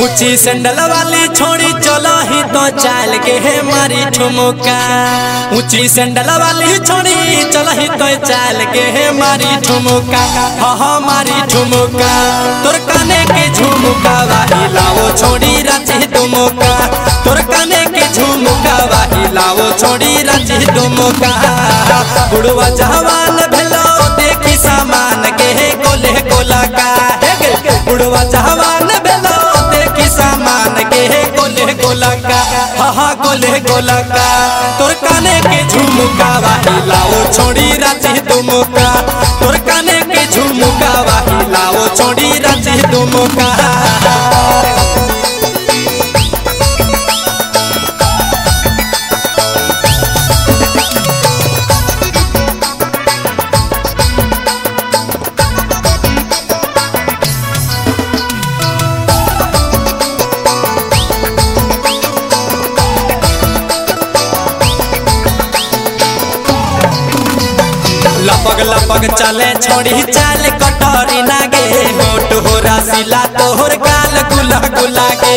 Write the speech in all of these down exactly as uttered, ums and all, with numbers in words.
ऊंची सैंडल वाली छोड़ी चलो ही तो चाल के है मारी ठुमका। ऊंची सैंडल वाली छोड़ी चलो ही तो चाल के है मारी ठुमका। हाँ हाँ मारी ठुमका तोर काने के झुमका वाही लाओ छोड़ी रांची दुमका। तोर काने के झुमका वाही लाओ छोड़ी रांची दुमका। बुढ़वा जवान भेलो देखी सामान के है गोले गोला का। बुढ़वा जवान भेलो देखी सामान के है गोले गोला का। हाँ हाँ गोले गोला का तोर काने के झुमका वाही लाओ छोड़ी रांची दुमका। तोर काने के झुमका वाही लाओ छोड़ी रांची दुमका। लपक लपक चले छोड़ी चाल कटोरी नागे। होट हो रसीला तोहर गाल गुला गुला के।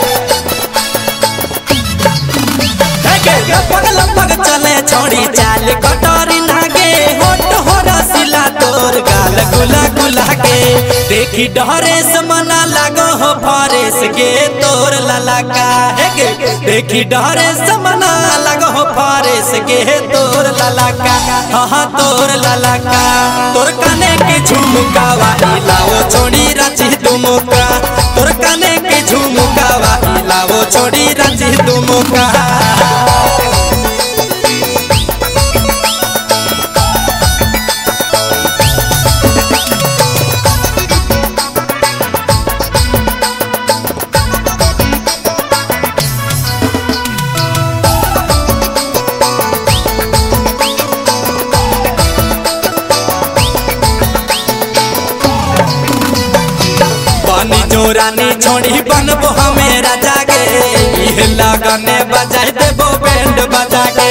लपक लपक चले छोड़ी चाल कटोरी नागे। होट हो रसीला तोहर गाल गुला गुला के। देखी डरे समना लागो हो फरेस के तोर लाला का। देखी डरे समना लागो हो फरेस के तोर लाला का। हाँ तोर लाला का तोर काने के झुमका वाही लाओ छोड़ी रांची दुमका। तोर काने के झुमका वाही लाओ छोड़ी रांची दुमका। पानी जोरानी छोड़ी बनबो हमें राजा के। ये लगने बजाए देबो बैंड बजा के।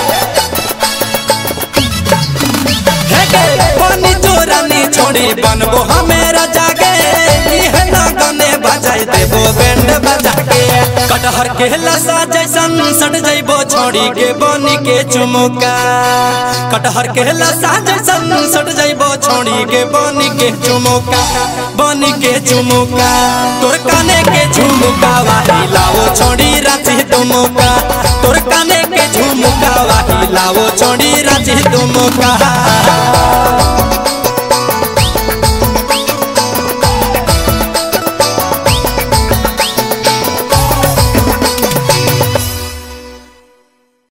पानी जोरानी छोड़ी बनबो हमें राजा के। ये लगने बजाए देबो बैंड बजा के। कटहर के लसा जैसन सट जइबो छोड़ी के बनी के चुमका। कटहर के लसा जैसन सट जइबो छोड़ी के बनी के चुमका। बनी के झुमका तोर काने के झुमका वाही लाओ छोड़ी रांची दुमका। तोर काने के झुमका वाही लाओ छोड़ी रांची दुमका।